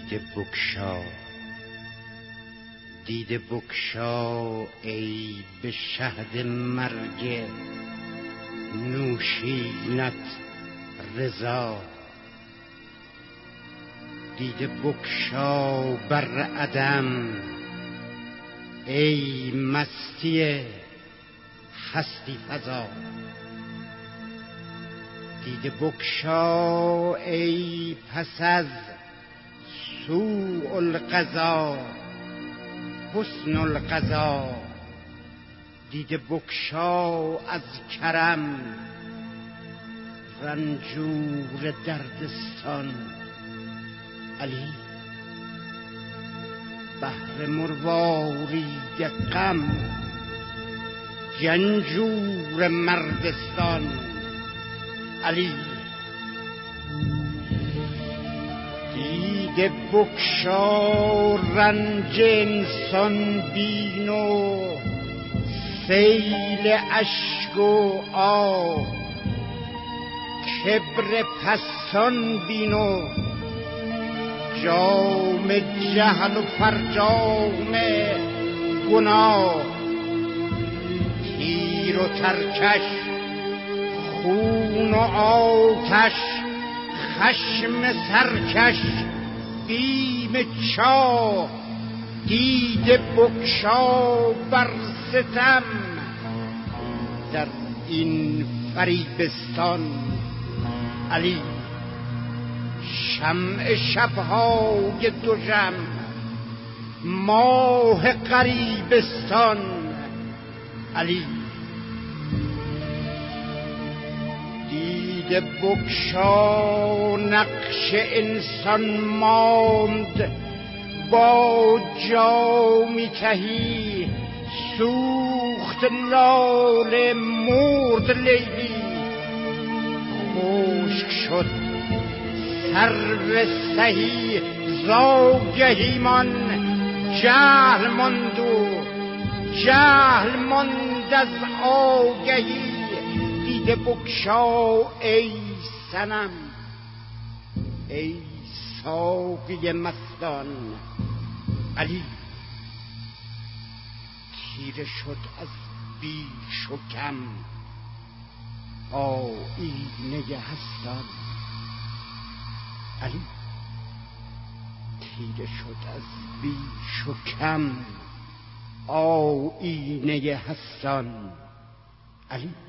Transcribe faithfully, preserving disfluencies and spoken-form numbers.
دیده بگشا دیده بگشا ای به شهد مرگ نوشینت رضا. دیده بگشا بر عدم ای مستی هستی فزا. دیده بگشا ای پس از سوء القضا حسن القضا. دیده بگشا از کرم رنجور دردستان. علی بحر مروارید غم جنجور مردستان. علی دیده بگشا رنج انسان بین و سیل اشک و آه. کبر پستان بین و جام جهل و فرجام گناه. تیر و ترکش خون و آتش خشم سرکش بیم چاه. دیده بگشا بر ستم در این فریبستان. علی شمع شبهای دوژم ماه غریبستان. علی دیده بگشا نقش انسان ماند با جامی تهی سوخت لاله مرد لیلی. خشک شد سرو سهی زاگهیمان جهل ماند و جهل ماند از آگهی. دیده بگشا ای صنم ای ساقی مستان. علی تیره شد از بیش و کم آیینه هستان. علی تیره شد از بیش و کم آیینه هستان. علی